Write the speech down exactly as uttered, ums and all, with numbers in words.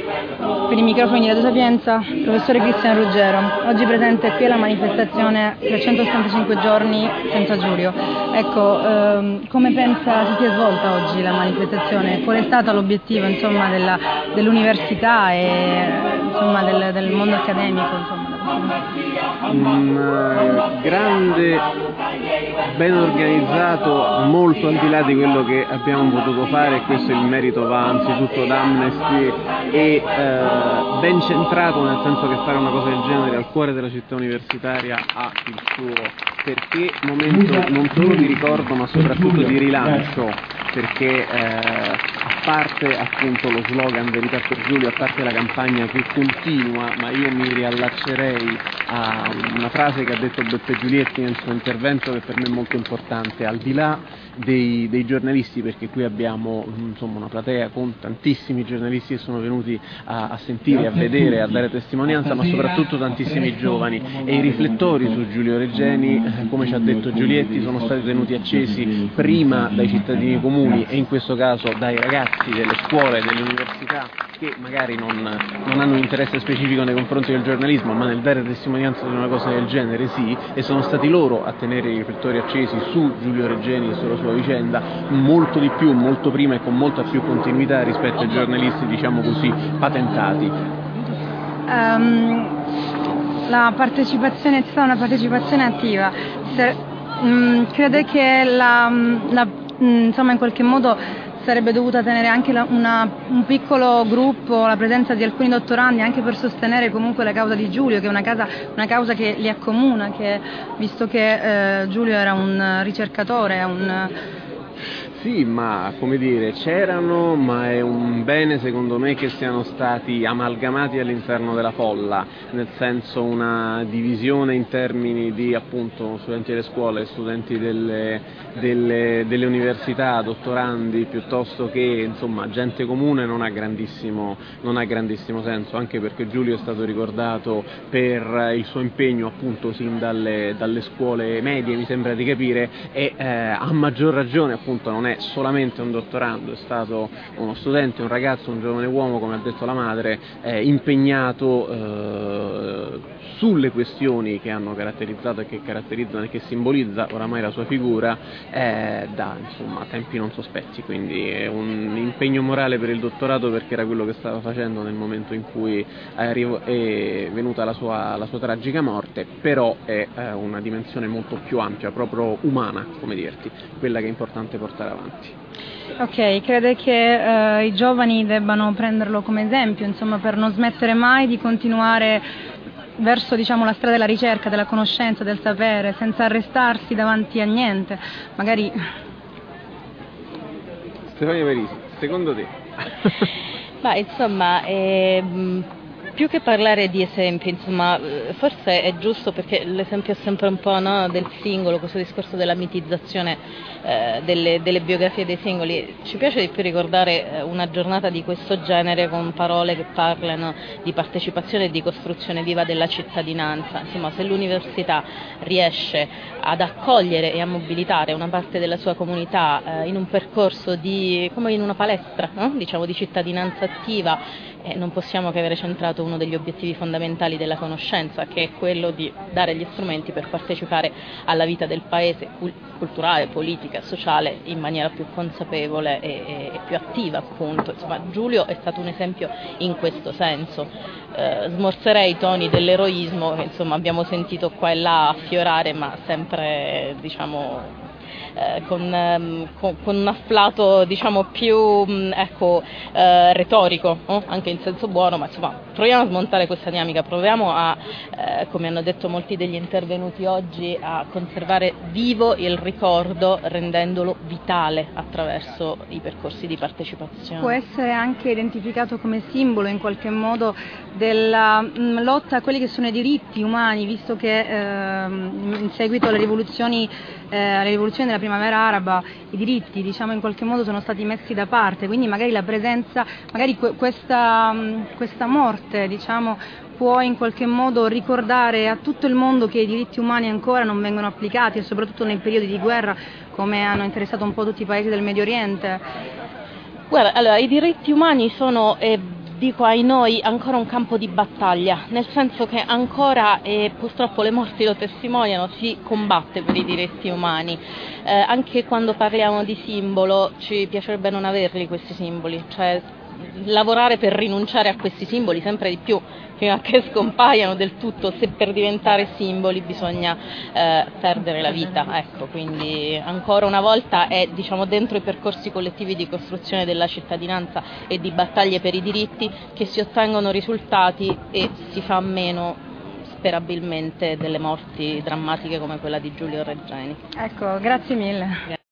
Per i microfoni di Radio Sapienza, professore Cristiano Ruggero, oggi presente qui alla manifestazione trecentosessantacinque giorni senza Giulio. Ecco, ehm, come pensa si sia svolta oggi la manifestazione? Qual è stato l'obiettivo insomma, della, dell'università e insomma, del, del mondo accademico? Insomma, un grande, ben organizzato, molto al di là di quello che abbiamo potuto fare, e questo il merito va anzitutto ad Amnesty, e eh, ben centrato, nel senso che fare una cosa del genere al cuore della città universitaria ha il suo perché momento non solo di ricordo ma soprattutto di rilancio, perché eh, a parte appunto lo slogan Verità per Giulio, a parte la campagna che continua, ma io mi riallaccerei a una frase che ha detto Beppe Giulietti nel suo intervento, che per me è molto importante, al di là dei, dei giornalisti, perché qui abbiamo insomma una platea con tantissimi giornalisti che sono venuti a, a sentire, a vedere, a dare testimonianza, ma soprattutto tantissimi giovani, e i riflettori su Giulio Regeni, eh, come ci ha detto Giulietti, sono stati tenuti accesi prima dai cittadini comuni e in questo caso dai ragazzi delle scuole, delle università, che magari non, non hanno interesse specifico nei confronti del giornalismo, ma nel dare testimonianza di una cosa del genere sì, e sono stati loro a tenere i riflettori accesi su Giulio Regeni e sulla sua vicenda molto di più, molto prima e con molta più continuità rispetto ai giornalisti, diciamo così, patentati. Um, la partecipazione è stata una partecipazione attiva. Se, um, crede che la, la, insomma in qualche modo sarebbe dovuta tenere anche la, una, un piccolo gruppo, la presenza di alcuni dottorandi, anche per sostenere comunque la causa di Giulio, che è una, casa, una causa che li accomuna, che, visto che eh, Giulio era un ricercatore, un... Sì, ma come dire, c'erano, ma è un bene secondo me che siano stati amalgamati all'interno della folla, nel senso una divisione in termini di appunto studenti delle scuole, studenti delle, delle, delle università, dottorandi, piuttosto che insomma gente comune non ha grandissimo, non ha grandissimo senso, anche perché Giulio è stato ricordato per il suo impegno appunto sin dalle, dalle scuole medie, mi sembra di capire, e eh, a maggior ragione appunto non è solamente un dottorando, è stato uno studente, un ragazzo, un giovane uomo, come ha detto la madre, eh, impegnato eh, sulle questioni che hanno caratterizzato e che caratterizzano e che simbolizza oramai la sua figura eh, da insomma tempi non sospetti, quindi è un impegno morale per il dottorato, perché era quello che stava facendo nel momento in cui è, arrivo, è venuta la sua, la sua tragica morte, però è eh, una dimensione molto più ampia, proprio umana, come dirti, quella che è importante portare avanti. Ok, crede che eh, i giovani debbano prenderlo come esempio, insomma, per non smettere mai di continuare verso diciamo, la strada della ricerca, della conoscenza, del sapere, senza arrestarsi davanti a niente, magari... Stefania Parisi, secondo te? Ma insomma, ehm... più che parlare di esempi, insomma, forse è giusto, perché l'esempio è sempre un po' no, del singolo, questo discorso della mitizzazione eh, delle, delle biografie dei singoli. Ci piace di più ricordare una giornata di questo genere con parole che parlano di partecipazione e di costruzione viva della cittadinanza. Insomma, se l'università riesce ad accogliere e a mobilitare una parte della sua comunità eh, in un percorso di, come in una palestra, no? diciamo di cittadinanza attiva, Eh, non possiamo che avere centrato uno degli obiettivi fondamentali della conoscenza, che è quello di dare gli strumenti per partecipare alla vita del paese, culturale, politica, sociale, in maniera più consapevole e, e, e più attiva, appunto. Insomma, Giulio è stato un esempio in questo senso. Eh, smorzerei i toni dell'eroismo che insomma abbiamo sentito qua e là affiorare, ma sempre diciamo Eh, con, ehm, con, con un afflato diciamo più mh, ecco, eh, retorico, no? Anche in senso buono, ma insomma proviamo a smontare questa dinamica, proviamo a, eh, come hanno detto molti degli intervenuti oggi, a conservare vivo il ricordo, rendendolo vitale attraverso i percorsi di partecipazione. Può essere anche identificato come simbolo in qualche modo della mh, lotta a quelli che sono i diritti umani, visto che eh, in seguito alle rivoluzioni eh, alle rivoluzioni della primavera araba i diritti diciamo in qualche modo sono stati messi da parte, quindi magari la presenza, magari que- questa, mh, questa morte diciamo può in qualche modo ricordare a tutto il mondo che i diritti umani ancora non vengono applicati, e soprattutto nei periodi di guerra, come hanno interessato un po' tutti i paesi del Medio Oriente. Guarda, allora i diritti umani sono eh, dico ai noi, ancora un campo di battaglia, nel senso che ancora, e purtroppo le morti lo testimoniano, si combatte per i diritti umani. Eh, anche quando parliamo di simbolo ci piacerebbe non averli questi simboli, cioè lavorare per rinunciare a questi simboli sempre di più fino a che scompaiano del tutto, se per diventare simboli bisogna eh, perdere la vita, ecco, quindi ancora una volta è, diciamo, dentro i percorsi collettivi di costruzione della cittadinanza e di battaglie per i diritti che si ottengono risultati e si fa meno sperabilmente delle morti drammatiche come quella di Giulio Regeni. Ecco, grazie mille.